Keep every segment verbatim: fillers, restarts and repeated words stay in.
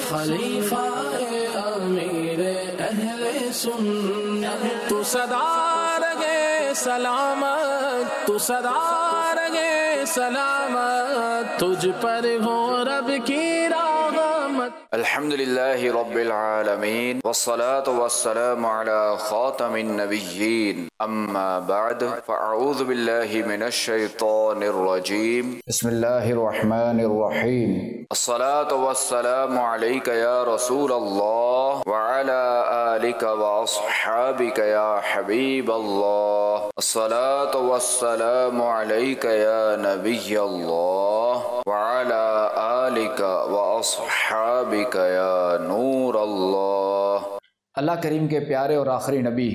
خلیفہ امیر اہل سنت، تو صدا رہے سلامت، تو صدا رہے سلامت، تجھ پر ہو رب کی رحمت۔ الحمد للہ رب العالمین، والصلاة والسلام على خاتم النبیین، اما بعد فاعوذ باللہ من الشیطان الرجیم، بسم اللہ الرحمن الرحیم۔ الصلاة والسلام علیک یا رسول اللہ وعلى آلک واصحابک یا حبیب اللہ، الصلاة والسلام علیک یا نبی اللہ وعلى آلک واصحابک یا نور اللہ۔ اللہ کریم کے پیارے اور آخری نبی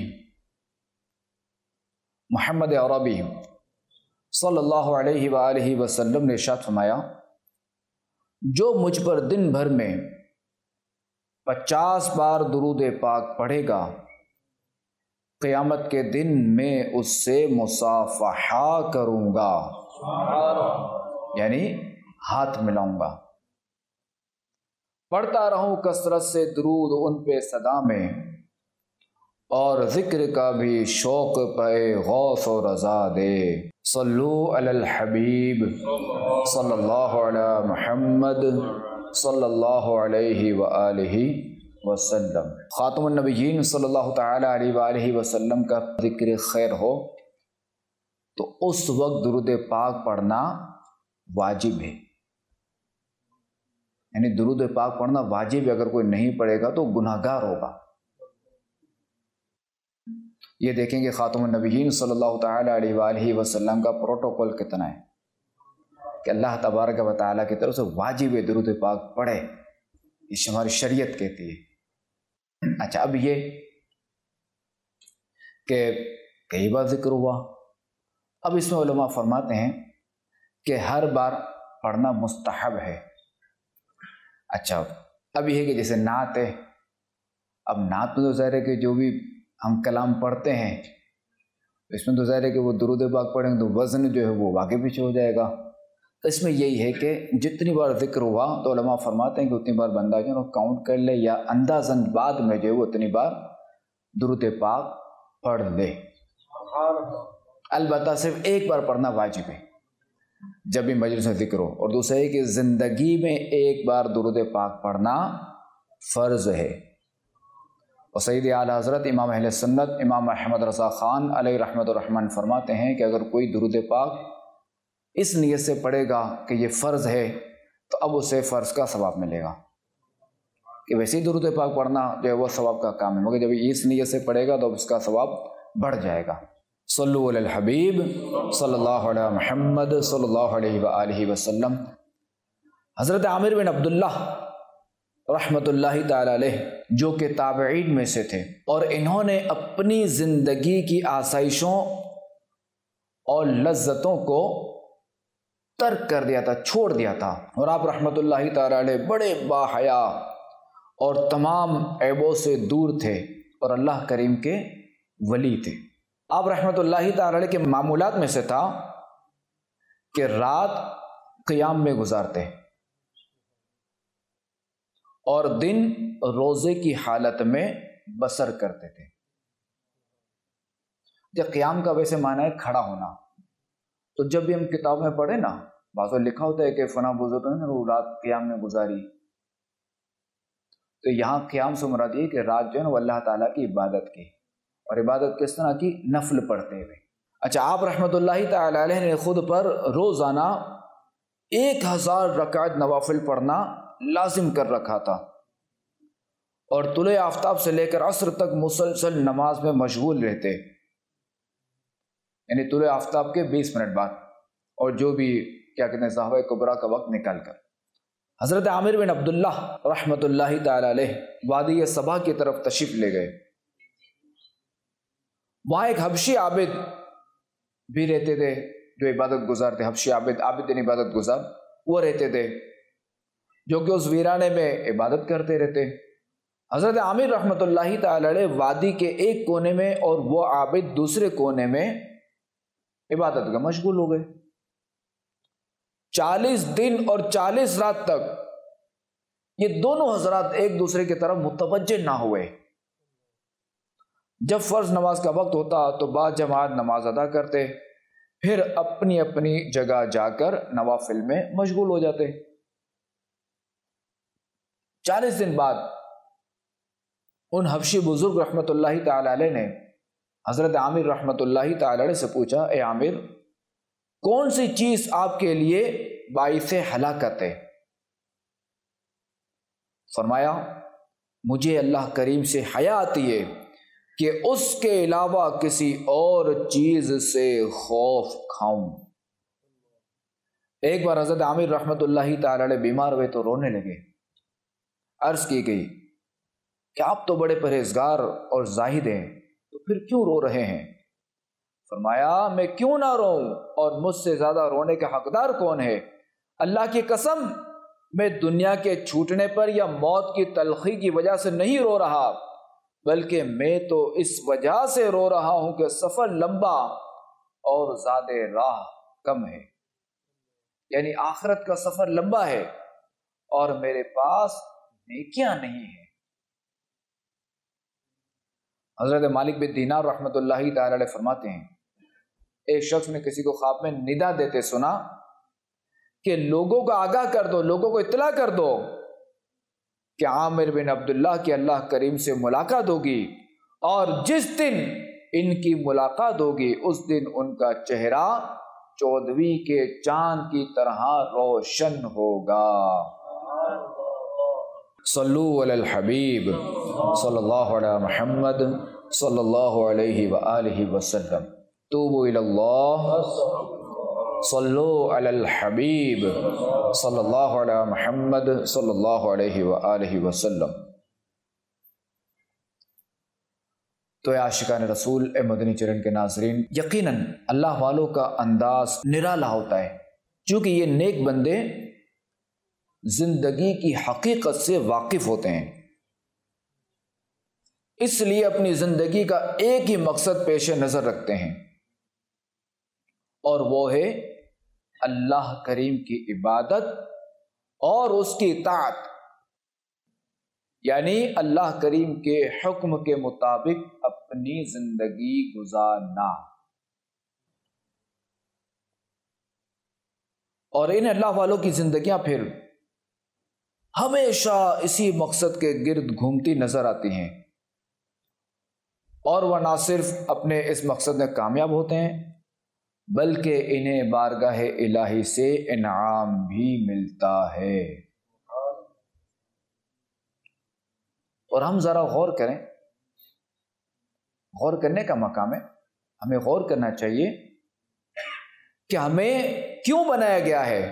محمد عربی صلی اللہ علیہ وآلہ وسلم نے ارشاد فرمایا، جو مجھ پر دن بھر میں پچاس بار درود پاک پڑھے گا، قیامت کے دن میں اس سے مصافحہ کروں گا، یعنی ہاتھ ملاؤں گا، پڑھتا رہوں کثرت سے درود ان پہ صدا میں، اور ذکر کا بھی شوق پائے غوث و رضا دے۔ صلو علی الحبیب صلی اللہ علی محمد صلی اللہ علیہ وآلہ وسلم۔ خاتم النبیین صلی اللہ تعالی علیہ وآلہ وسلم کا ذکر خیر ہو تو اس وقت درود پاک پڑھنا واجب ہے، یعنی درود پاک پڑھنا واجب ہے، اگر کوئی نہیں پڑھے گا تو گناہ گار ہوگا۔ یہ دیکھیں کہ خاتم النبیین صلی اللہ تعالی علیہ وآلہ وسلم کا پروٹوکول کتنا ہے کہ اللہ تبارک و تعالیٰ کی طرف سے واجب درود پاک پڑھے، یہ ہماری شریعت کہتی ہے۔ اچھا، اب یہ کہ کئی بار ذکر ہوا، اب اس میں علماء فرماتے ہیں کہ ہر بار پڑھنا مستحب ہے۔ اچھا، اب یہ ہے کہ جیسے نعت ہے، اب نعت میں تو ظاہر ہے کہ جو بھی ہم کلام پڑھتے ہیں اس میں تو ظاہر ہے کہ وہ درود پاک پڑھیں گے تو وزن جو ہے وہ آگے پیچھے ہو جائے گا۔ تو اس میں یہی ہے کہ جتنی بار ذکر ہوا تو علماء فرماتے ہیں کہ اتنی بار بندہ جو ہے وہ کاؤنٹ کر لے، یا اندازاً بعد میں جو ہے وہ اتنی بار درود پاک پڑھ لے۔ البتہ صرف ایک بار پڑھنا واجب ہے جب بھی مجلس میں ذکر ہو، اور دوسرا ہے کہ زندگی میں ایک بار درود پاک پڑھنا فرض ہے۔ اور سید اعلیٰ حضرت امام اہل سنت امام احمد رضا خان علیہ رحمت الرحمن فرماتے ہیں کہ اگر کوئی درود پاک اس نیت سے پڑھے گا کہ یہ فرض ہے تو اب اسے فرض کا ثواب ملے گا، کہ ویسے ہی درود پاک پڑھنا جو ہے وہ ثواب کا کام ہے، مگر جب اس نیت سے پڑھے گا تو اب اس کا ثواب بڑھ جائے گا۔ صلو علی الحبیب صلی اللہ علیہ محمد صلی اللہ علیہ وآلہ وسلم۔ حضرت عامر بن عبداللہ رحمت اللہ تعالی علیہ جو کہ تابعین میں سے تھے، اور انہوں نے اپنی زندگی کی آسائشوں اور لذتوں کو ترک کر دیا تھا، چھوڑ دیا تھا، اور آپ رحمت اللہ تعالی علیہ بڑے باحیا اور تمام عیبوں سے دور تھے اور اللہ کریم کے ولی تھے۔ آپ رحمت اللہ تعالی علیہ کے معمولات میں سے تھا کہ رات قیام میں گزارتے اور دن روزے کی حالت میں بسر کرتے تھے۔ جب قیام کا ویسے معنی ہے کھڑا ہونا، تو جب بھی ہم کتاب میں پڑھیں نا، بعضوں لکھا ہوتا ہے کہ فلاں بزرگ نے وہ رات قیام میں گزاری، تو یہاں قیام سے مراد یہ کہ رات جو ہے نا وہ اللہ تعالیٰ کی عبادت کی، اور عبادت کس طرح کی؟ نفل پڑھتے ہوئے۔ اچھا، آپ رحمت اللہ تعالی علیہ نے خود پر روزانہ ایک ہزار رکعت نوافل پڑھنا لازم کر رکھا تھا، اور طلوع آفتاب سے لے کر عصر تک مسلسل نماز میں مشغول رہتے، یعنی طلوع آفتاب کے بیس منٹ بعد، اور جو بھی کیا کہتے ہیں صحابہ کبریٰ کا وقت نکال کر۔ حضرت عامر بن عبداللہ رحمت اللہ تعالی علیہ وادی صبا کی طرف تشریف لے گئے، وہاں ایک حبشی عابد بھی رہتے تھے جو عبادت گزار تھے، حبشی عابد عابد یعنی عبادت گزار، وہ رہتے تھے جو کہ اس ویرانے میں عبادت کرتے رہتے۔ حضرت عامر رحمت اللہ تعالی علیہ وادی کے ایک کونے میں اور وہ عابد دوسرے کونے میں عبادت کا مشغول ہو گئے۔ چالیس دن اور چالیس رات تک یہ دونوں حضرات ایک دوسرے کی طرف متوجہ نہ ہوئے۔ جب فرض نماز کا وقت ہوتا تو بعض جماعت نماز ادا کرتے، پھر اپنی اپنی جگہ جا کر نوافل میں مشغول ہو جاتے۔ چالیس دن بعد ان حبشی بزرگ رحمت اللہ تعالی علیہ نے حضرت عامر رحمت اللہ تعالی علیہ سے پوچھا، اے عامر، کون سی چیز آپ کے لیے باعث ہلاکت ہے؟ فرمایا، مجھے اللہ کریم سے حیا آتی ہے کہ اس کے علاوہ کسی اور چیز سے خوف کھاؤں۔ ایک بار حضرت عامر رحمت اللہ تعالی علیہ بیمار ہوئے تو رونے لگے۔ عرض کی گئی کہ آپ تو بڑے پرہیزگار اور زاہد ہیں، تو پھر کیوں رو رہے ہیں؟ فرمایا، میں کیوں نہ روؤں، اور مجھ سے زیادہ رونے کا حقدار کون ہے؟ اللہ کی قسم، میں دنیا کے چھوٹنے پر یا موت کی تلخی کی وجہ سے نہیں رو رہا، بلکہ میں تو اس وجہ سے رو رہا ہوں کہ سفر لمبا اور زیادہ راہ کم ہے۔ یعنی آخرت کا سفر لمبا ہے اور میرے پاس نیکیاں نہیں ہیں۔ حضرت مالک بن دینار رحمت اللہ تعالی علیہ فرماتے ہیں، ایک شخص نے کسی کو خواب میں ندا دیتے سنا کہ لوگوں کو آگاہ کر دو، لوگوں کو اطلاع کر دو کہ عامر بن عبداللہ کی اللہ کریم سے ملاقات ہوگی، اور جس دن ان کی ملاقات ہوگی اس دن ان کا چہرہ چودھویں کے چاند کی طرح روشن ہوگا۔ صلو علی الحبیب صلی اللہ علیہ محمد صلی اللہ علیہ وآلہ وسلم۔ توبوا الی اللہ، صلو علی الحبیب صلی اللہ علیہ محمد صلی اللہ علیہ وآلہ وسلم۔ تو اے عاشقان رسول، اے مدنی چرن کے ناظرین، یقیناً اللہ والوں کا انداز نرالا ہوتا ہے، چونکہ یہ نیک بندے زندگی کی حقیقت سے واقف ہوتے ہیں، اس لیے اپنی زندگی کا ایک ہی مقصد پیش نظر رکھتے ہیں، اور وہ ہے اللہ کریم کی عبادت اور اس کی اطاعت، یعنی اللہ کریم کے حکم کے مطابق اپنی زندگی گزارنا۔ اور ان اللہ والوں کی زندگیاں پھر ہمیشہ اسی مقصد کے گرد گھومتی نظر آتی ہیں، اور وہ نہ صرف اپنے اس مقصد میں کامیاب ہوتے ہیں بلکہ انہیں بارگاہ الہی سے انعام بھی ملتا ہے۔ اور ہم ذرا غور کریں، غور کرنے کا مقام ہے، ہمیں غور کرنا چاہیے کہ ہمیں کیوں بنایا گیا ہے۔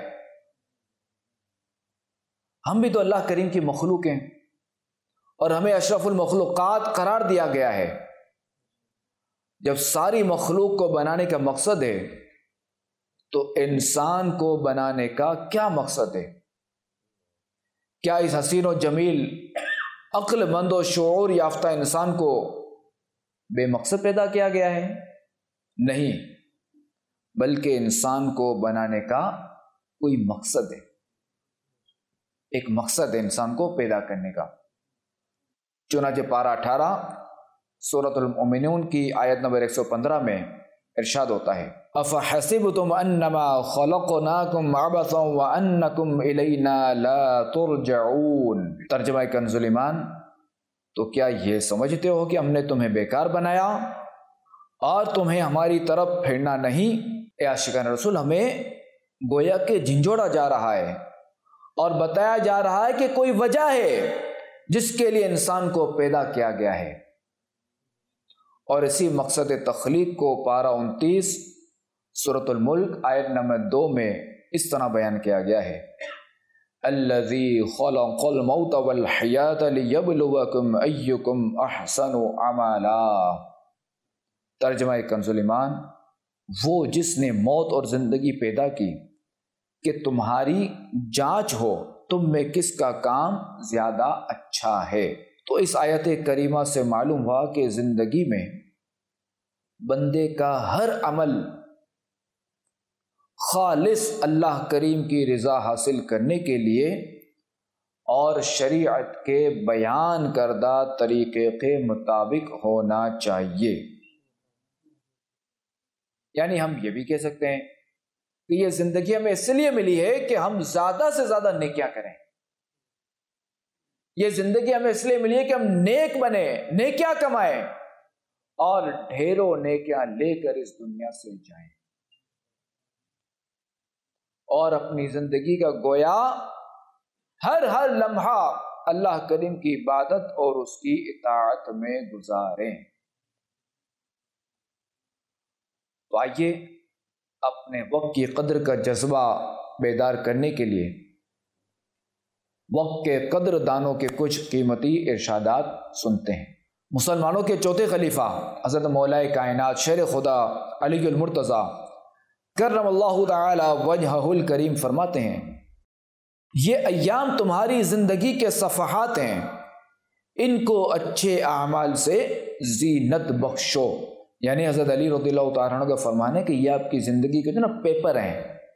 ہم بھی تو اللہ کریم کی مخلوق ہیں، اور ہمیں اشرف المخلوقات قرار دیا گیا ہے۔ جب ساری مخلوق کو بنانے کا مقصد ہے تو انسان کو بنانے کا کیا مقصد ہے؟ کیا اس حسین و جمیل عقل مند و شعور یافتہ انسان کو بے مقصد پیدا کیا گیا ہے؟ نہیں، بلکہ انسان کو بنانے کا کوئی مقصد ہے، ایک مقصد ہے انسان کو پیدا کرنے کا۔ چنانچہ پارہ اٹھارہ سورۃ المؤمنون کی آیت نمبر ایک سو پندرہ میں ارشاد ہوتا ہے، أَفَحَسِبْتُمْ أَنَّمَا خَلَقْنَاكُمْ عَبَثًا وَأَنَّكُمْ إِلَيْنَا لَا تُرْجَعُونَ۔ ترجمہ کنز ایمان، تو کیا یہ سمجھتے ہو کہ ہم نے تمہیں بیکار بنایا اور تمہیں ہماری طرف پھرنا نہیں؟ اے عاشقان رسول، ہمیں گویا کہ جھنجھوڑا جا رہا ہے اور بتایا جا رہا ہے کہ کوئی وجہ ہے جس کے لیے انسان کو پیدا کیا گیا ہے، اور اسی مقصد تخلیق کو پارہ انتیس سورۃ الملک آیت نمبر دو میں اس طرح بیان کیا گیا ہے، الذی خلق الموت والحیاۃ لیبلوکم ایکم احسن عملا۔ ترجمہ کنز ایمان، وہ جس نے موت اور زندگی پیدا کی کہ تمہاری جانچ ہو تم میں کس کا کام زیادہ اچھا ہے۔ تو اس آیت کریمہ سے معلوم ہوا کہ زندگی میں بندے کا ہر عمل خالص اللہ کریم کی رضا حاصل کرنے کے لیے اور شریعت کے بیان کردہ طریقے کے مطابق ہونا چاہیے۔ یعنی ہم یہ بھی کہہ سکتے ہیں کہ یہ زندگی ہمیں اس لیے ملی ہے کہ ہم زیادہ سے زیادہ نیکیاں کریں، یہ زندگی ہمیں اس لیے ملی ہے کہ ہم نیک بنے، نیکیاں کمائیں اور ڈھیروں نیکیاں لے کر اس دنیا سے جائیں، اور اپنی زندگی کا گویا ہر ہر لمحہ اللہ کریم کی عبادت اور اس کی اطاعت میں گزاریں۔ تو آئیے اپنے وقت کی قدر کا جذبہ بیدار کرنے کے لیے وقت کے قدر دانوں کے کچھ قیمتی ارشادات سنتے ہیں۔ مسلمانوں کے چوتھے خلیفہ حضرت مولا کائنات شیر خدا علی المرتضیٰ کرم اللہ تعالی وجہہ الکریم فرماتے ہیں، یہ ایام تمہاری زندگی کے صفحات ہیں، ان کو اچھے اعمال سے زینت بخشو۔ یعنی حضرت علی رضی اللہ تعالیٰ عنہ کا فرمان ہے کہ یہ آپ کی زندگی کے جو نا پیپر ہیں،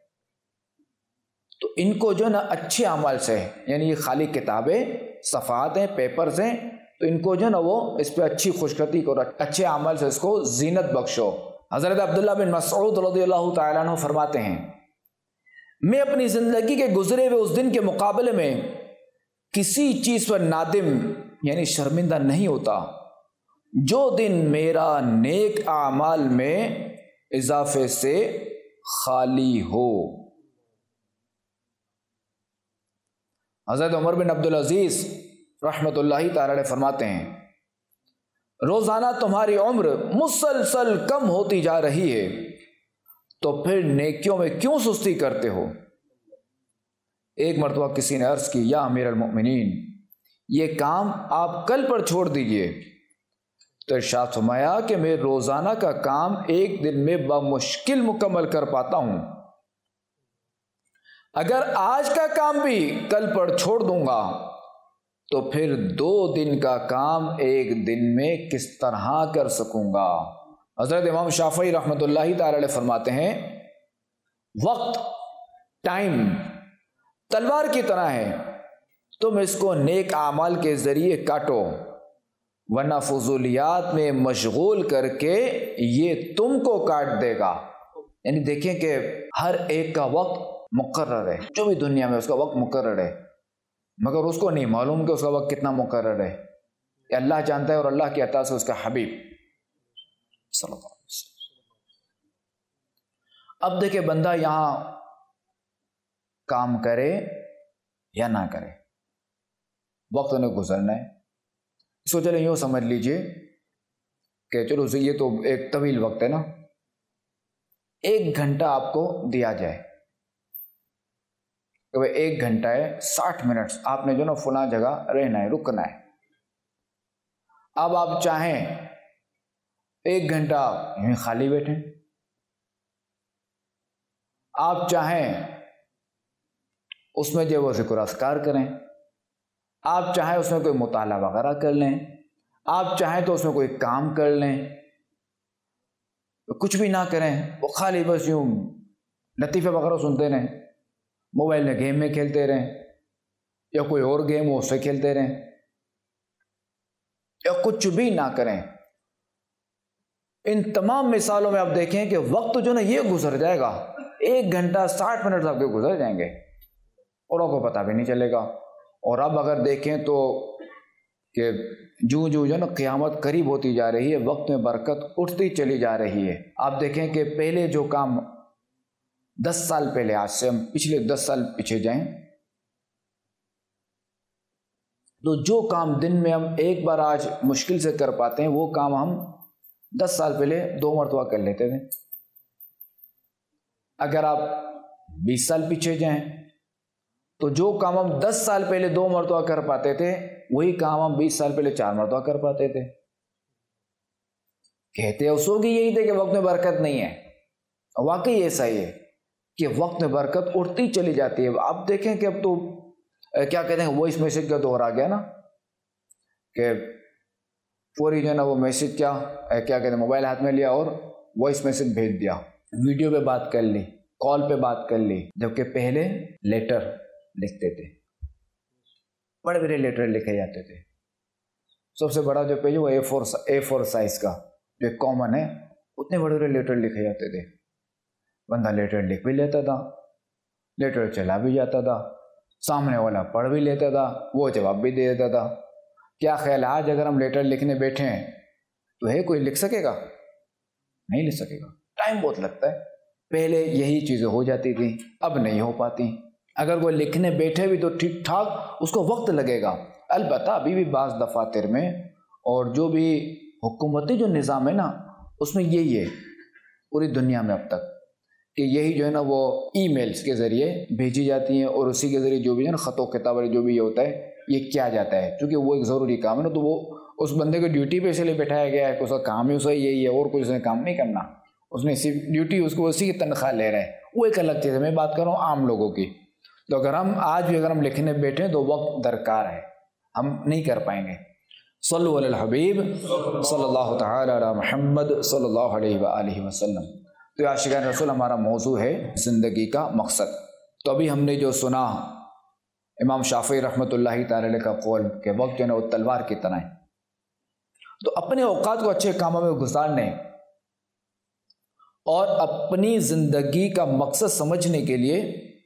تو ان کو جو نا اچھے اعمال سے، یعنی یہ خالی کتابیں صفحات ہیں، پیپرز ہیں، تو ان کو جو نا وہ اس پہ اچھی خوشخطی کو، اچھے اعمال سے اس کو زینت بخشو۔ حضرت عبداللہ بن مسعود رضی اللہ تعالیٰ عنہ فرماتے ہیں، میں اپنی زندگی کے گزرے ہوئے اس دن کے مقابلے میں کسی چیز پر نادم یعنی شرمندہ نہیں ہوتا جو دن میرا نیک اعمال میں اضافے سے خالی ہو۔ حضرت عمر بن عبدالعزیز رحمت اللہ تعالی علیہ فرماتے ہیں، روزانہ تمہاری عمر مسلسل کم ہوتی جا رہی ہے، تو پھر نیکیوں میں کیوں سستی کرتے ہو؟ ایک مرتبہ کسی نے عرض کی، یا امیر المؤمنین، یہ کام آپ کل پر چھوڑ دیجئے۔ تو ارشاد فرمایا کہ میں روزانہ کا کام ایک دن میں بمشکل مکمل کر پاتا ہوں، اگر آج کا کام بھی کل پر چھوڑ دوں گا تو پھر دو دن کا کام ایک دن میں کس طرح کر سکوں گا۔ حضرت امام شافعی رحمۃ اللہ تعالی علیہ فرماتے ہیں، وقت، ٹائم تلوار کی طرح ہے، تم اس کو نیک اعمال کے ذریعے کاٹو، ورنہ فضولیات میں مشغول کر کے یہ تم کو کاٹ دے گا۔ یعنی دیکھیں کہ ہر ایک کا وقت مقرر ہے، جو بھی دنیا میں اس کا وقت مقرر ہے، مگر اس کو نہیں معلوم کہ اس کا وقت کتنا مقرر ہے، یہ اللہ جانتا ہے، اور اللہ کی عطا سے اس کا حبیب صلی اللہ علیہ وسلم۔ اب دیکھیں بندہ یہاں کام کرے یا نہ کرے، وقت انہیں گزرنا ہے۔ اس کو چلے یوں سمجھ لیجئے کہ چلو یہ تو ایک طویل وقت ہے نا، ایک گھنٹہ آپ کو دیا جائے کہ بھئی ایک گھنٹہ ہے، ساٹھ منٹ آپ نے جو نا فلاں جگہ رہنا ہے، رکنا ہے۔ اب آپ چاہیں ایک گھنٹہ یوں خالی بیٹھیں، آپ چاہیں اس میں جو وہ ذکر اذکار کریں، آپ چاہیں اس میں کوئی مطالعہ وغیرہ کر لیں، آپ چاہیں تو اس میں کوئی کام کر لیں، کچھ بھی نہ کریں، وہ خالی بس یوں لطیفے وغیرہ سنتے رہیں، موبائل میں گیم میں کھیلتے رہیں، یا کوئی اور گیم ہو اس سے کھیلتے رہیں، یا کچھ بھی نہ کریں۔ ان تمام مثالوں میں آپ دیکھیں کہ وقت جو نا یہ گزر جائے گا، ایک گھنٹہ ساٹھ منٹ آپ کے گزر جائیں گے اور آپ کو پتہ بھی نہیں چلے گا۔ اور اب اگر دیکھیں تو کہ جو جو جو نا قیامت قریب ہوتی جا رہی ہے، وقت میں برکت اٹھتی چلی جا رہی ہے۔ آپ دیکھیں کہ پہلے جو کام دس سال پہلے، آج سے ہم پچھلے دس سال پیچھے جائیں تو جو کام دن میں ہم ایک بار آج مشکل سے کر پاتے ہیں، وہ کام ہم دس سال پہلے دو مرتبہ کر لیتے تھے۔ اگر آپ بیس سال پیچھے جائیں تو جو کام ہم دس سال پہلے دو مرتبہ کر پاتے تھے، وہی کام ہم بیس سال پہلے چار مرتبہ کر پاتے تھے۔ کہتے اصول کی یہی تھے کہ وقت میں برکت نہیں ہے، واقعی ایسا ہی ہے کہ وقت میں برکت اٹھتی چلی جاتی ہے۔ آپ دیکھیں کہ اب تو کیا کہتے ہیں، وائس میسج کا دور آ گیا نا، کہ پوری جو ہے نا وہ میسج کیا کیا کہتے ہیں، موبائل ہاتھ میں لیا اور وائس میسج بھیج دیا، ویڈیو پہ بات کر لی، کال پہ بات کر لی، جبکہ پہلے لیٹر لکھتے تھے۔ بڑے بڑے لیٹر لکھے جاتے تھے. سب سے بڑا جو پیج وہ A four A four size کا جو کامن ہے, اتنے بڑے بڑے لیٹر لکھے جاتے تھے. بندہ لیٹر لکھ بھی لیتا تھا, لیٹر چلا بھی جاتا تھا, سامنے والا پڑھ بھی لیتا تھا, وہ جواب بھی دے دیتا تھا. کیا خیال ہے آج اگر ہم لیٹر لکھنے بیٹھے ہیں تو ہے کوئی لکھ سکے گا؟ نہیں لکھ سکے گا, ٹائم بہت لگتا ہے. پہلے یہی چیزیں ہو جاتی تھیں, اب نہیں ہو پاتی. اگر کوئی لکھنے بیٹھے بھی تو ٹھیک ٹھاک اس کو وقت لگے گا. البتہ ابھی بھی بعض دفاتر میں اور جو بھی حکومتی جو نظام ہے نا اس میں یہی ہے پوری دنیا میں اب تک کہ یہی جو ہے نا وہ ای میلز کے ذریعے بھیجی جاتی ہیں, اور اسی کے ذریعے جو بھی ہے نا خط و کتاب جو بھی یہ ہوتا ہے یہ کیا جاتا ہے. چونکہ وہ ایک ضروری کام ہے نا, تو وہ اس بندے کو ڈیوٹی پہ اس لیے بٹھایا گیا ہے کہ اس کا کام ہی اسے یہی ہے, اور کوئی اس نے کام نہیں کرنا. اس نے صرف ڈیوٹی اس کو اسی کی تنخواہ لے رہے ہیں, وہ ایک الگ چیز ہے. میں بات کر رہا ہوں عام لوگوں کی. تو اگر ہم آج بھی اگر ہم لکھنے بیٹھیں تو وقت درکار ہے, ہم نہیں کر پائیں گے. صلو علی الحبیب صلی اللہ تعالی علی محمد صلی اللہ علیہ وآلہ وسلم. تو عاشقان رسول ہمارا موضوع ہے زندگی کا مقصد. تو ابھی ہم نے جو سنا امام شافعی رحمۃ اللہ تعالی علیہ کا قول کہ وقت جو ہے وہ تلوار کی طرح ہے. تو اپنے اوقات کو اچھے کاموں میں گزارنے اور اپنی زندگی کا مقصد سمجھنے کے لیے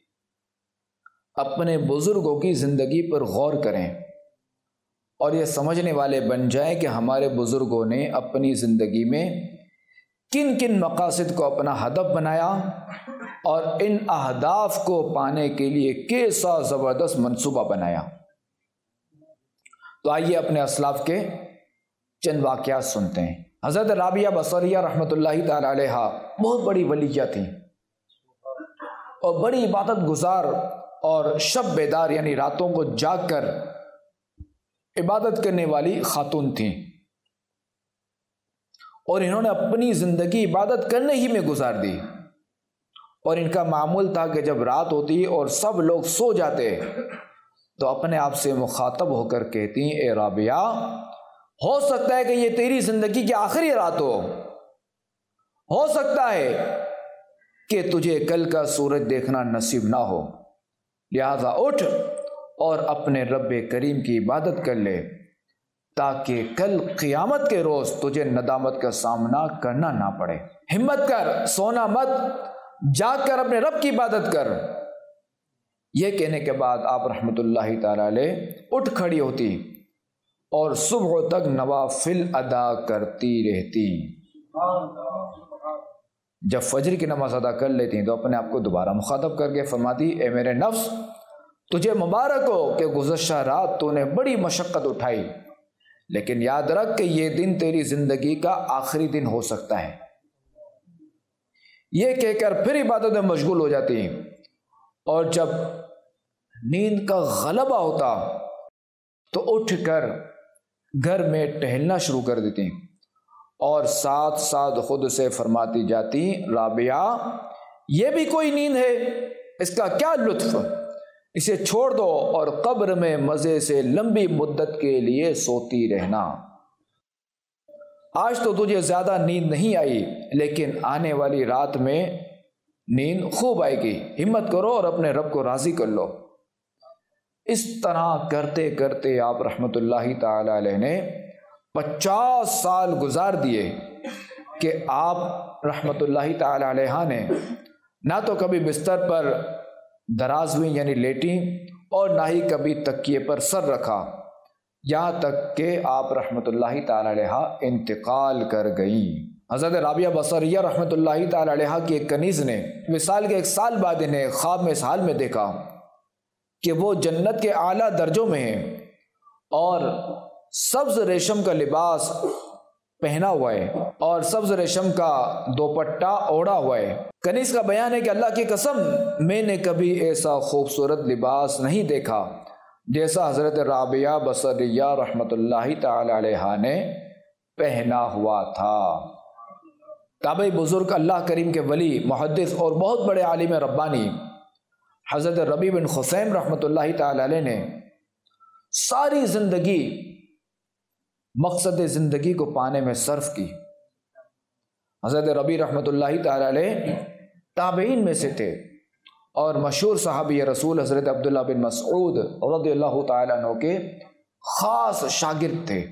اپنے بزرگوں کی زندگی پر غور کریں اور یہ سمجھنے والے بن جائیں کہ ہمارے بزرگوں نے اپنی زندگی میں کن کن مقاصد کو اپنا ہدف بنایا اور ان اہداف کو پانے کے لیے کیسا زبردست منصوبہ بنایا. تو آئیے اپنے اسلاف کے چند واقعات سنتے ہیں. حضرت رابعہ بصریہ رحمۃ اللہ تعالی علیہ بہت بڑی ولیہ تھیں اور بڑی عبادت گزار اور شب بیدار یعنی راتوں کو جاگ کر عبادت کرنے والی خاتون تھیں, اور انہوں نے اپنی زندگی عبادت کرنے ہی میں گزار دی. اور ان کا معمول تھا کہ جب رات ہوتی اور سب لوگ سو جاتے تو اپنے آپ سے مخاطب ہو کر کہتی, اے رابعہ ہو سکتا ہے کہ یہ تیری زندگی کی آخری رات ہو ہو سکتا ہے کہ تجھے کل کا سورج دیکھنا نصیب نہ ہو, لہذا اٹھ اور اپنے رب کریم کی عبادت کر لے تاکہ کل قیامت کے روز تجھے ندامت کا سامنا کرنا نہ پڑے. ہمت کر, سونا مت, جاگ کر اپنے رب کی عبادت کر. یہ کہنے کے بعد آپ رحمت اللہ تعالی علیہ اٹھ کھڑی ہوتی اور صبح تک نوافل ادا کرتی رہتی. جب فجر کی نماز ادا کر لیتی تو اپنے آپ کو دوبارہ مخاطب کر کے فرماتی, اے میرے نفس تجھے مبارک ہو کہ گزشتہ رات تو نے بڑی مشقت اٹھائی, لیکن یاد رکھ کہ یہ دن تیری زندگی کا آخری دن ہو سکتا ہے. یہ کہہ کر پھر عبادت میں مشغول ہو جاتی, اور جب نیند کا غلبہ ہوتا تو اٹھ کر گھر میں ٹہلنا شروع کر دیتی اور ساتھ ساتھ خود سے فرماتی جاتی, رابعہ یہ بھی کوئی نیند ہے, اس کا کیا لطف, اسے چھوڑ دو اور قبر میں مزے سے لمبی مدت کے لیے سوتی رہنا. آج تو تجھے زیادہ نیند نہیں آئی, لیکن آنے والی رات میں نیند خوب آئے گی. ہمت کرو اور اپنے رب کو راضی کر لو. اس طرح کرتے کرتے آپ رحمت اللہ تعالی علیہ نے پچاس سال گزار دیے کہ آپ رحمت اللہ تعالی علیہ نے نہ تو کبھی بستر پر دراز ہوئی یعنی لیٹی اور نہ ہی کبھی تکیے پر سر رکھا, یہاں تک کہ آپ رحمت اللہ تعالی علیہ انتقال کر گئیں. حضرت رابعہ بصریہ رحمت اللہ تعالی علیہ کی ایک کنیز نے وصال کے ایک سال بعد انہیں خواب میں اس حال میں دیکھا کہ وہ جنت کے اعلیٰ درجوں میں ہیں اور سبز ریشم کا لباس پہنا ہوا ہے اور سبز ریشم کا دوپٹہ اوڑھا ہوا ہے. کنیز کا بیان ہے کہ اللہ کی قسم میں نے کبھی ایسا خوبصورت لباس نہیں دیکھا جیسا حضرت رابعہ بصریہ رحمت اللہ تعالی علیہ نے پہنا ہوا تھا. تابعی بزرگ اللہ کریم کے ولی محدث اور بہت بڑے عالم ربانی حضرت ربیع بن خثیم رحمت اللہ تعالی علیہ نے ساری زندگی مقصد زندگی کو پانے میں صرف کی. حضرت ربیع رحمت اللہ تعالی علیہ تابعین میں سے تھے اور مشہور صحابی رسول حضرت عبداللہ بن مسعود رضی اللہ تعالیٰ عنہ کے خاص شاگرد تھے،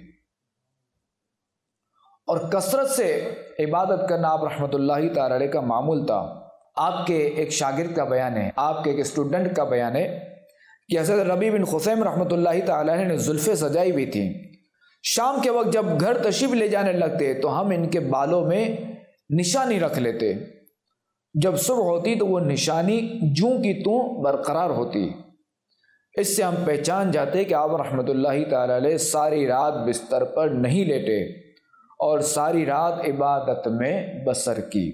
اور کثرت سے عبادت کرنا آپ رحمۃ اللہ تعالی علیہ کا معمول تھا۔ آپ کے ایک شاگرد کا بیان ہے، آپ کے ایک اسٹوڈنٹ کا بیان ہے کہ حضرت ربیع بن خثیم رحمۃ اللہ تعالی علیہ نے زلفیں سجائی ہوئی تھیں، شام کے وقت جب گھر تشریف لے جانے لگتے تو ہم ان کے بالوں میں نشانی رکھ لیتے، جب صبح ہوتی تو وہ نشانی جوں کی توں برقرار ہوتی، اس سے ہم پہچان جاتے کہ آپ رحمۃ اللہ تعالی علیہ ساری رات بستر پر نہیں لیٹے اور ساری رات عبادت میں بسر کی۔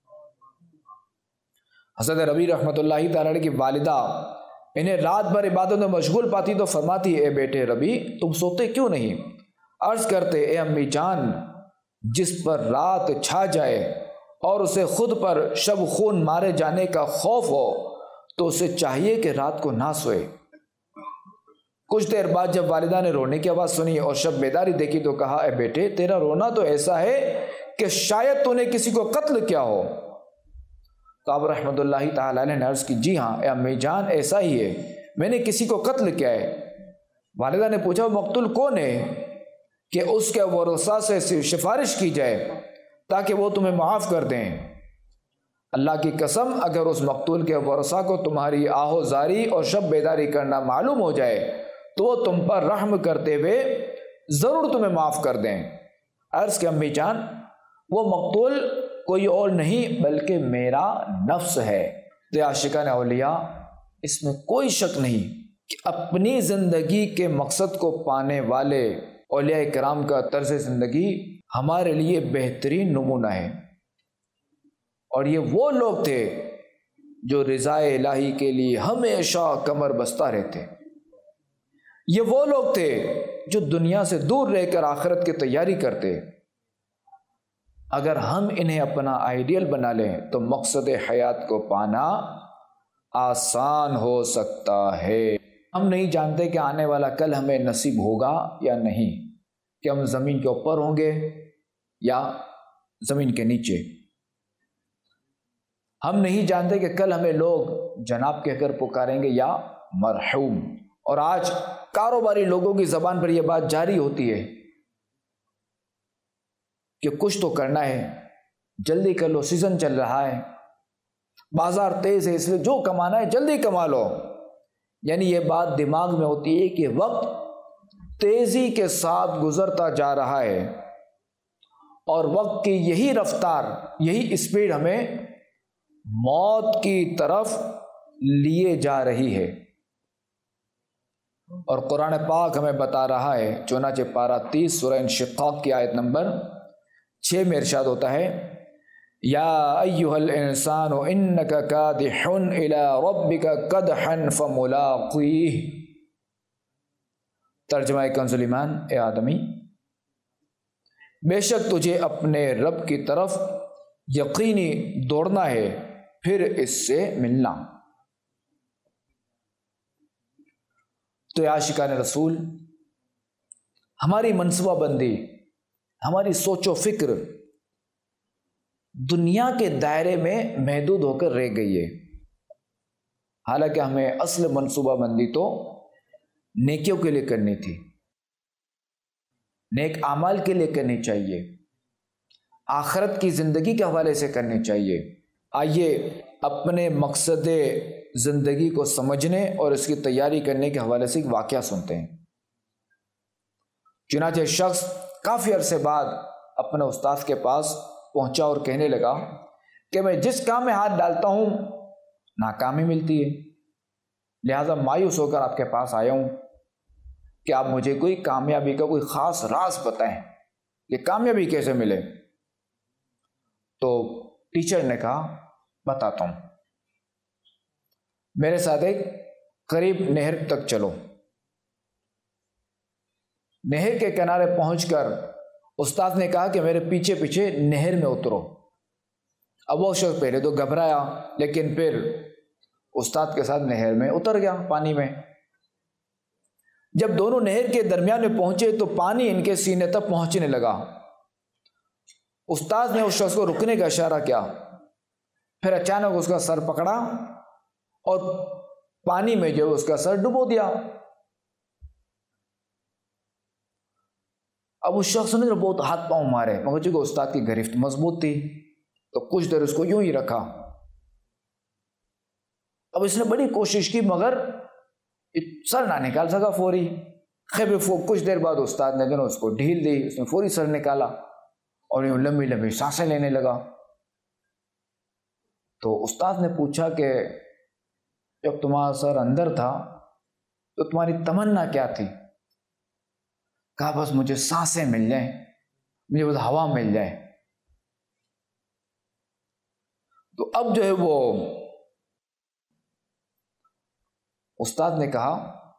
حضرت ربیع رحمۃ اللہ تعالی علیہ کی والدہ انہیں رات بھر عبادت میں مشغول پاتی تو فرماتی، اے بیٹے ربیع تم سوتے کیوں نہیں؟ عرض کرتے، اے امی جان، جس پر رات چھا جائے اور اسے خود پر شب خون مارے جانے کا خوف ہو تو اسے چاہیے کہ رات کو نہ سوئے۔ کچھ دیر بعد جب والدہ نے رونے کی آواز سنی اور شب بیداری دیکھی تو کہا، اے بیٹے تیرا رونا تو ایسا ہے کہ شاید تو نے کسی کو قتل کیا ہو۔ تو آپ رحمۃ اللہ تعالی علیہ نے عرض کی، جی ہاں اے امی جان ایسا ہی ہے، میں نے کسی کو قتل کیا ہے۔ والدہ نے پوچھا، وہ مقتول کون ہے کہ اس کے ورثاء سے سفارش کی جائے تاکہ وہ تمہیں معاف کر دیں؟ اللہ کی قسم اگر اس مقتول کے ورثاء کو تمہاری آہو زاری اور شب بیداری کرنا معلوم ہو جائے تو وہ تم پر رحم کرتے ہوئے ضرور تمہیں معاف کر دیں۔ عرض کہ امی جان وہ مقتول کوئی اور نہیں بلکہ میرا نفس ہے۔ تو عاشقان اولیاء اس میں کوئی شک نہیں کہ اپنی زندگی کے مقصد کو پانے والے اولیاء کرام کا طرز زندگی ہمارے لیے بہترین نمونہ ہے، اور یہ وہ لوگ تھے جو رضا الہی کے لیے ہمیشہ کمر بستہ رہتے، یہ وہ لوگ تھے جو دنیا سے دور رہ کر آخرت کی تیاری کرتے۔ اگر ہم انہیں اپنا آئیڈیل بنا لیں تو مقصد حیات کو پانا آسان ہو سکتا ہے۔ ہم نہیں جانتے کہ آنے والا کل ہمیں نصیب ہوگا یا نہیں، کہ ہم زمین کے اوپر ہوں گے یا زمین کے نیچے۔ ہم نہیں جانتے کہ کل ہمیں لوگ جناب کہہ کر پکاریں گے یا مرحوم، اور آج کاروباری لوگوں کی زبان پر یہ بات جاری ہوتی ہے کہ کچھ تو کرنا ہے، جلدی کر لو، سیزن چل رہا ہے، بازار تیز ہے، اس لیے جو کمانا ہے جلدی کما لو۔ یعنی یہ بات دماغ میں ہوتی ہے کہ وقت تیزی کے ساتھ گزرتا جا رہا ہے اور وقت کی یہی رفتار، یہی اسپیڈ ہمیں موت کی طرف لیے جا رہی ہے۔ اور قرآن پاک ہمیں بتا رہا ہے، چنانچہ پارہ تیس سورہ انشقاق کی آیت نمبر چھ میں ارشاد ہوتا ہے، یا ایھا الانسان انک کادح الی ربک کدحا فملاقیہ۔ ترجمہ کنز ایمان، اے آدمی بے شک تجھے اپنے رب کی طرف یقینی دوڑنا ہے، پھر اس سے ملنا۔ تو عاشقان رسول، ہماری منصوبہ بندی، ہماری سوچ و فکر دنیا کے دائرے میں محدود ہو کر رہ گئی ہے، حالانکہ ہمیں اصل منصوبہ بندی تو نیکیوں کے لیے کرنی تھی، نیک اعمال کے لیے کرنی چاہیے، آخرت کی زندگی کے حوالے سے کرنی چاہیے۔ آئیے اپنے مقصد زندگی کو سمجھنے اور اس کی تیاری کرنے کے حوالے سے ایک واقعہ سنتے ہیں۔ چنانچہ شخص کافی عرصے بعد اپنے استاد کے پاس پہنچا اور کہنے لگا کہ میں جس کام میں ہاتھ ڈالتا ہوں ناکامی ملتی ہے، لہذا مایوس ہو کر آپ کے پاس آیا ہوں کہ آپ مجھے کوئی کامیابی کا کوئی خاص راز بتائیں کہ کامیابی کیسے ملے۔ تو ٹیچر نے کہا، بتاتا ہوں، میرے ساتھ ایک قریب نہر تک چلو۔ نہر کے کنارے پہنچ کر استاد نے کہا کہ میرے پیچھے پیچھے نہر میں اترو۔ اب وہ شخص پہلے تو گھبرایا، لیکن پھر استاد کے ساتھ نہر میں اتر گیا، پانی میں۔ جب دونوں نہر کے درمیان میں پہنچے تو پانی ان کے سینے تک پہنچنے لگا۔ استاد نے اس شخص کو رکنے کا اشارہ کیا، پھر اچانک اس کا سر پکڑا اور پانی میں جو اس کا سر ڈبو دیا۔ اب اس شخص نے بہت ہاتھ پاؤں مارے، مگر چونکہ استاد کی گرفت مضبوط تھی تو کچھ دیر اس کو یوں ہی رکھا۔ اب اس نے بڑی کوشش کی مگر سر نہ نکال سکا فوری۔ خیر کچھ دیر بعد استاد نے جو اس کو ڈھیل دی، اس نے فوری سر نکالا اور یوں لمبی لمبی سانسیں لینے لگا۔ تو استاد نے پوچھا کہ جب تمہارا سر اندر تھا تو تمہاری تمنا کیا تھی؟ کہا بس مجھے سانسیں مل جائیں، مجھے بس ہوا مل جائے۔ تو اب جو ہے وہ استاد نے کہا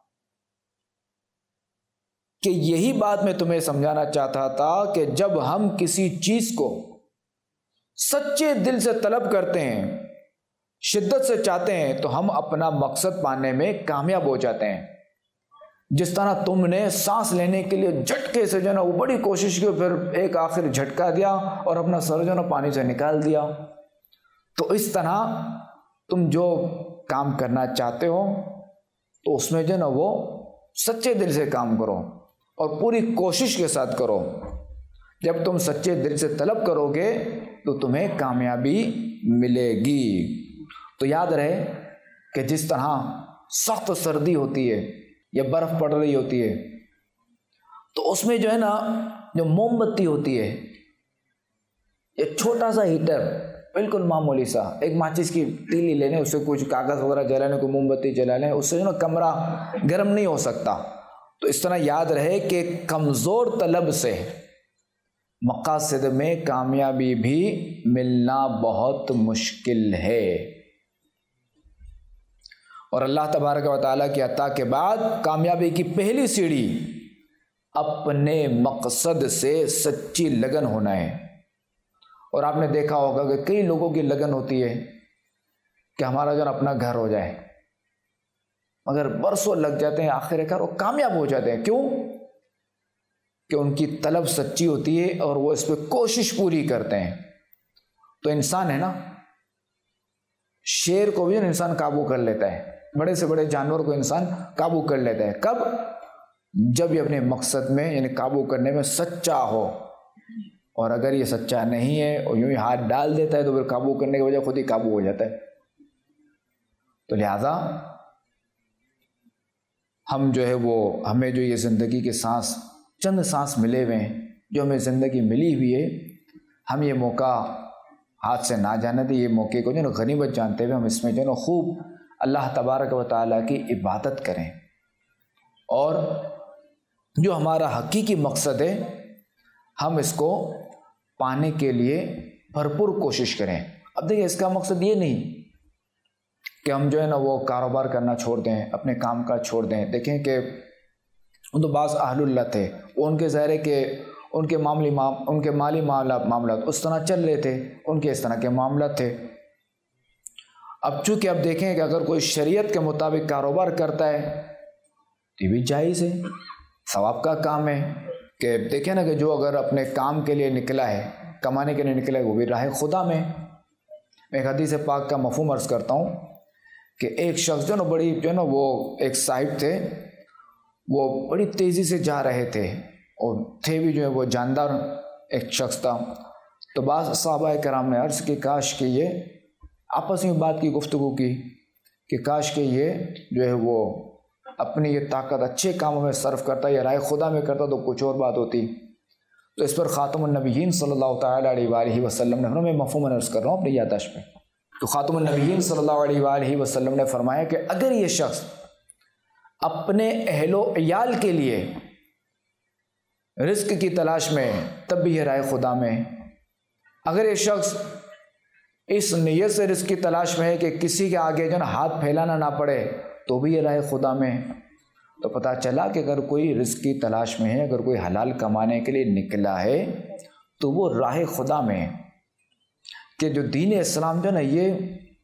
کہ یہی بات میں تمہیں سمجھانا چاہتا تھا کہ جب ہم کسی چیز کو سچے دل سے طلب کرتے ہیں، شدت سے چاہتے ہیں، تو ہم اپنا مقصد پانے میں کامیاب ہو جاتے ہیں۔ جس طرح تم نے سانس لینے کے لیے جھٹکے سے جو نا وہ بڑی کوشش کی، پھر ایک آخر جھٹکا دیا اور اپنا سر جو نا پانی سے نکال دیا، تو اس طرح تم جو کام کرنا چاہتے ہو تو اس میں جو نا وہ سچے دل سے کام کرو اور پوری کوشش کے ساتھ کرو۔ جب تم سچے دل سے طلب کرو گے تو تمہیں کامیابی ملے گی۔ تو یاد رہے کہ جس طرح سخت سردی ہوتی ہے یا برف پڑ رہی ہوتی ہے تو اس میں جو ہے نا جو موم بتی ہوتی ہے، ایک چھوٹا سا ہیٹر بالکل معمولی سا، ایک ماچس کی تیلی لینے، اس سے کچھ کاغذ وغیرہ جلانے، کوئی موم بتی جلانے، اس سے جو نا کمرہ گرم نہیں ہو سکتا۔ تو اس طرح یاد رہے کہ کمزور طلب سے مقاصد میں کامیابی بھی ملنا بہت مشکل ہے، اور اللہ تبارک و تعالیٰ کی عطا کے بعد کامیابی کی پہلی سیڑھی اپنے مقصد سے سچی لگن ہونا ہے۔ اور آپ نے دیکھا ہوگا کہ کئی لوگوں کی لگن ہوتی ہے کہ ہمارا جو اپنا گھر ہو جائے، مگر برسوں لگ جاتے ہیں، آخر کار وہ کامیاب ہو جاتے ہیں۔ کیوں؟ کہ ان کی طلب سچی ہوتی ہے اور وہ اس پہ کوشش پوری کرتے ہیں۔ تو انسان ہے نا، شیر کو بھی انسان قابو کر لیتا ہے، بڑے سے بڑے جانور کو انسان قابو کر لیتا ہے۔ کب؟ جب یہ اپنے مقصد میں یعنی قابو کرنے میں سچا ہو، اور اگر یہ سچا نہیں ہے اور یوں ہی ہاتھ ڈال دیتا ہے تو پھر قابو کرنے کی وجہ خود ہی قابو ہو جاتا ہے۔ تو لہذا ہم جو ہے وہ ہمیں جو یہ زندگی کے سانس چند سانس ملے ہوئے ہیں، جو ہمیں زندگی ملی ہوئی ہے، ہم یہ موقع ہاتھ سے نہ جانے دیں۔ یہ موقع کو جو نا غنیمت جانتے ہوئے ہم اس میں جو نا خوب اللہ تبارک و تعالیٰ کی عبادت کریں، اور جو ہمارا حقیقی مقصد ہے ہم اس کو پانے کے لیے بھرپور کوشش کریں۔ اب دیکھیں، اس کا مقصد یہ نہیں کہ ہم جو ہے نا وہ کاروبار کرنا چھوڑ دیں، اپنے کام کا چھوڑ دیں۔ دیکھیں کہ ان تو بعض اہل اللہ تھے، وہ ان کے ظاہر ہے کہ ان کے معاملی ان کے مالی معاملات اس طرح چل رہے تھے، ان کے اس طرح کے معاملات تھے۔ اب چونکہ اب دیکھیں کہ اگر کوئی شریعت کے مطابق کاروبار کرتا ہے تو یہ بھی جائز ہے، ثواب کا کام ہے۔ کہ دیکھیں نا کہ جو اگر اپنے کام کے لیے نکلا ہے، کمانے کے لیے نکلا ہے، وہ بھی راہ خدا میں۔ میں ایک حدیث پاک کا مفہوم عرض کرتا ہوں کہ ایک شخص جو نا بڑی جو ہے نا وہ ایک صاحب تھے، وہ بڑی تیزی سے جا رہے تھے اور تھے بھی جو ہے وہ جاندار ایک شخص تھا۔ تو بعض صحابہ کرام نے عرض کی کاش کہ یہ آپس میں بات کی، گفتگو کی کہ کاش کہ یہ جو ہے وہ اپنی یہ طاقت اچھے کاموں میں صرف کرتا یا رائے خدا میں کرتا تو کچھ اور بات ہوتی۔ تو اس پر خاتم النبیین صلی اللہ تعالیٰ علیہ وآلہ وسلم نے، میں مفہوم عرض کر رہا ہوں اپنی یادداشت پہ، تو خاتم النبیین صلی اللہ علیہ وآلہ وسلم نے فرمایا کہ اگر یہ شخص اپنے اہل و عیال کے لیے رزق کی تلاش میں، تب بھی یہ رائے خدا میں۔ اگر یہ شخص اس نیت سے رزق کی تلاش میں ہے کہ کسی کے آگے جو نا ہاتھ پھیلانا نہ پڑے، تو بھی یہ راہ خدا میں۔ تو پتہ چلا کہ اگر کوئی رزق کی تلاش میں ہے، اگر کوئی حلال کمانے کے لیے نکلا ہے تو وہ راہ خدا میں ہے۔ کہ جو دین اسلام جو نا یہ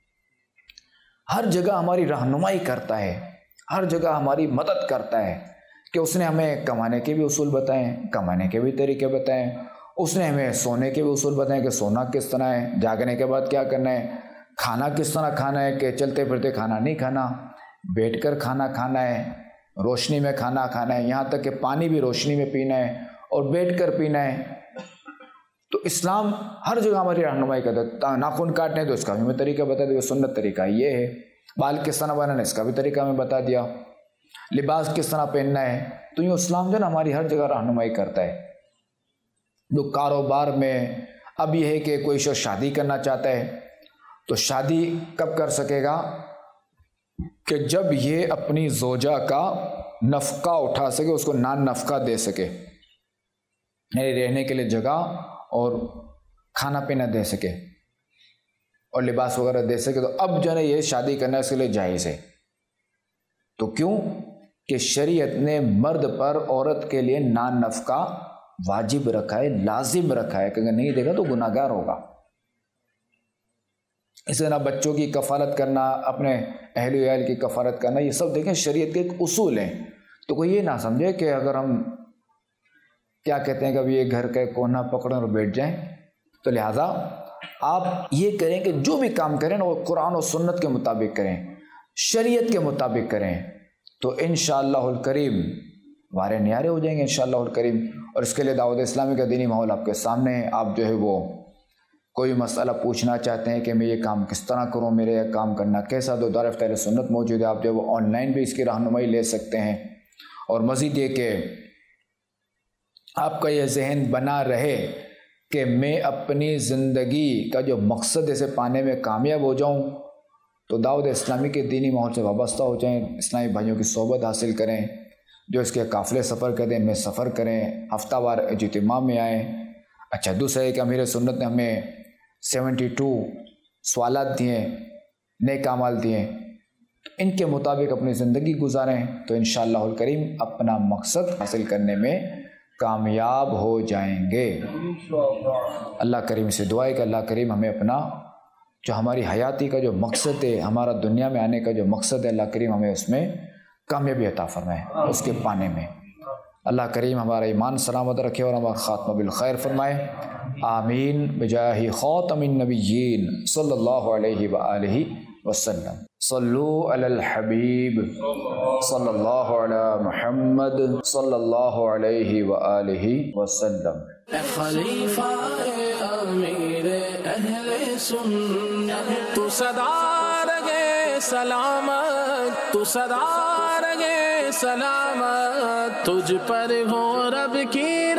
ہر جگہ ہماری رہنمائی کرتا ہے، ہر جگہ ہماری مدد کرتا ہے، کہ اس نے ہمیں کمانے کے بھی اصول بتائے ہیں، کمانے کے بھی طریقے بتائے ہیں، اس نے ہمیں سونے کے بھی اصول بتائے کہ سونا کس طرح ہے، جاگنے کے بعد کیا کرنا ہے، کھانا کس طرح کھانا ہے کہ چلتے پھرتے کھانا نہیں کھانا، بیٹھ کر کھانا کھانا ہے، روشنی میں کھانا کھانا ہے، یہاں تک کہ پانی بھی روشنی میں پینا ہے اور بیٹھ کر پینا ہے۔ تو اسلام ہر جگہ ہماری رہنمائی کرتا ہے۔ ناخن کاٹنے تو اس کا بھی ہمیں طریقہ بتا دیا، سنت طریقہ یہ ہے۔ بال کس طرح بنانا اس کا بھی طریقہ ہمیں بتا دیا، لباس کس طرح پہننا ہے۔ تو یہ اسلام جو ہے نا ہماری ہر جگہ رہنمائی کرتا ہے۔ جو کاروبار میں اب یہ ہے کہ کوئی شخص شادی کرنا چاہتا ہے تو شادی کب کر سکے گا کہ جب یہ اپنی زوجہ کا نفقہ اٹھا سکے، اس کو نان نفقہ دے سکے، یعنی رہنے کے لیے جگہ اور کھانا پینا دے سکے اور لباس وغیرہ دے سکے، تو اب جو ہے یہ شادی کرنا اس کے لیے جائز ہے۔ تو کیوں کہ شریعت نے مرد پر عورت کے لیے نان نفقہ واجب رکھا ہے، لازم رکھا ہے کہ اگر نہیں دے گا تو گناہ گار ہوگا۔ اس طرح بچوں کی کفالت کرنا، اپنے اہل و عیال کی کفالت کرنا، یہ سب دیکھیں شریعت کے ایک اصول ہیں۔ تو کوئی یہ نہ سمجھے کہ اگر ہم کیا کہتے ہیں کہ اب یہ گھر کا کونا پکڑیں اور بیٹھ جائیں، تو لہٰذا آپ یہ کریں کہ جو بھی کام کریں وہ قرآن و سنت کے مطابق کریں، شریعت کے مطابق کریں، تو انشاءاللہ الکریم وارے نیارے ہو جائیں گے انشاءاللہ الکریم۔ اور اس کے لیے دعوت اسلامی کا دینی ماحول آپ کے سامنے ہے۔ آپ جو ہے وہ کوئی مسئلہ پوچھنا چاہتے ہیں کہ میں یہ کام کس طرح کروں، میرے یہ کام کرنا کیسا، تو دار افتخار سنت موجود ہے، آپ جو ہے وہ آن لائن بھی اس کی رہنمائی لے سکتے ہیں۔ اور مزید یہ کہ آپ کا یہ ذہن بنا رہے کہ میں اپنی زندگی کا جو مقصد ہے اسے پانے میں کامیاب ہو جاؤں، تو دعوت اسلامی کے دینی ماحول سے وابستہ ہو جائیں، اسلامی بھائیوں کی صحبت حاصل کریں، جو اس کے قافلے سفر کریں میں سفر کریں، ہفتہ وار اجتماع میں آئیں۔ اچھا دوسرا ہے کہ امیر سنت نے ہمیں سیونٹی ٹو سوالات دیے، نیک اعمال دیے، ان کے مطابق اپنی زندگی گزاریں تو انشاءاللہ الکریم اپنا مقصد حاصل کرنے میں کامیاب ہو جائیں گے۔ اللہ کریم سے دعا ہے کہ اللہ کریم ہمیں اپنا جو ہماری حیاتی کا جو مقصد ہے، ہمارا دنیا میں آنے کا جو مقصد ہے، اللہ کریم ہمیں اس میں کامیابی عطا فرمائے، اس کے پانے میں۔ اللہ کریم ہمارا ایمان سلامت رکھے اور ہمارا خاتمہ بالخیر فرمائے، آمین بجاہ خاتم النبیین صلی اللہ علیہ وآلہ وسلم۔ صلو علی الحبیب صلی اللہ علی محمد صلی اللہ علیہ وآلہ وسلم۔ اے خلیفہ امیر اہل سنت، تو صدا رہے سلامت، تو صدا رہے سلامت، تجھ پر ہو رب کی